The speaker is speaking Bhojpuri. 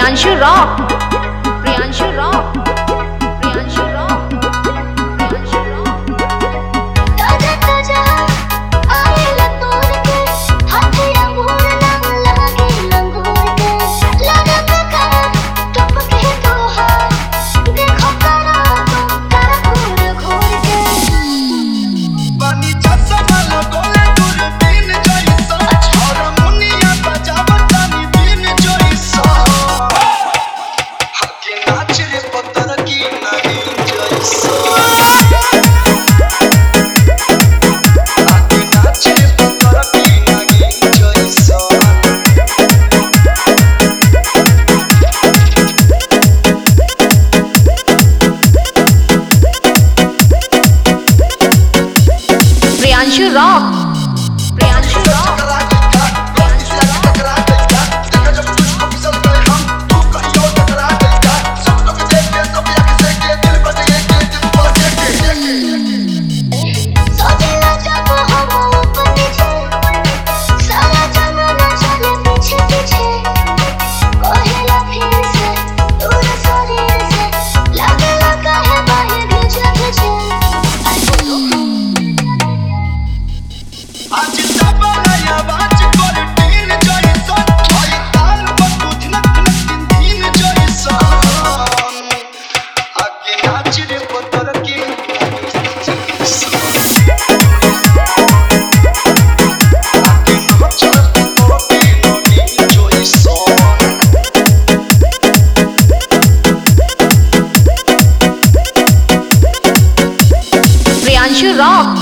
Priyanshu rock, Priyanshu rock, Priyanshu rock, Priyanshu rock. ताजा ताजा आएला तोड़ के हाथ अंगूर लग लागे लंगूर के लगा पका टपके तोहार देखो करा तो करा घूर के पानी चश्मा लगोले दूरबीन जइसा हारमोनिया बजावत तानी बीन जइसा हके नाच रे पत्थर की नहीं जइसा हके नाच रे पत्थर की नहीं जइसा प्रियांशु रॉक, प्रियांशु रॉक। सोचेला जब हम ऊपर नीचे सारा जमाना चले पीछे पीछे कहेला फिर से दूर शरीर से लगे लगा है बाहर घिंचे घिंचे आज सबला आवाज कर टीन जइसा होई ताल बकुथ नक नक दिन जइसा आगे नाच रे पत्थर की आगे नाच रे पत्थर की जइसा प्रियांशु रॉक,